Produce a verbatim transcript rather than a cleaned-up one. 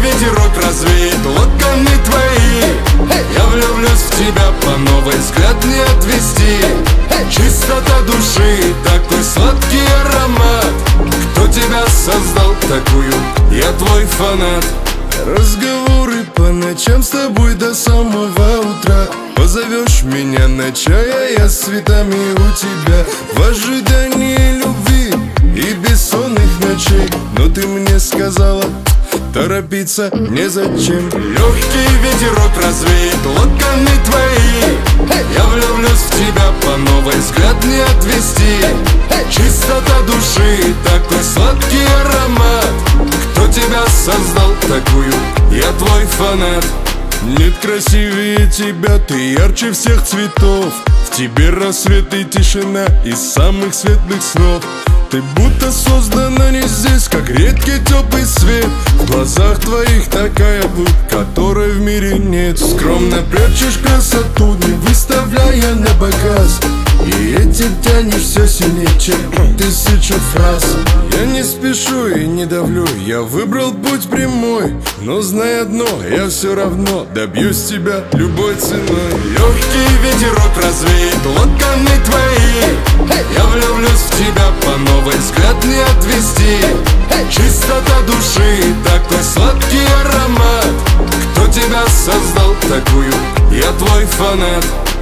ветерок развеет локоны твои. Я влюблюсь в тебя по новой, взгляд не отвести. Чистота души, такой сладкий аромат. Кто тебя создал такую? Я твой фанат. Разговоры по ночам с тобой до самого утра. Позовешь меня на чай, а я с цветами у тебя. В ожидании любви и бессонных ночей. Но ты мне сказала, торопиться незачем. Легкий ветерок развеет локоны твои. Я влюблюсь в тебя по новой, взгляд не отвести. Чистота души, такой сладкий аромат. Кто тебя создал такую? Я твой фанат. Нет красивее тебя, ты ярче всех цветов. В тебе рассвет и тишина из самых светлых снов. Ты будто создана не здесь, как редкий теплый свет. В глазах твоих такая боль, которой в мире нет. Скромно прячешь красоту, не выставляя на показ. И этим тянешь все сильнее, чем тысячу фраз. Я не спешу и не давлю, я выбрал путь прямой. Но знай одно, я все равно добьюсь тебя любой ценой. Легкий ветерок развеет локоны твои. Я влюблюсь в тебя по новой, взгляд не отвести. Чистота души, такой сладкий аромат. Кто тебя создал такую? Я твой фанат.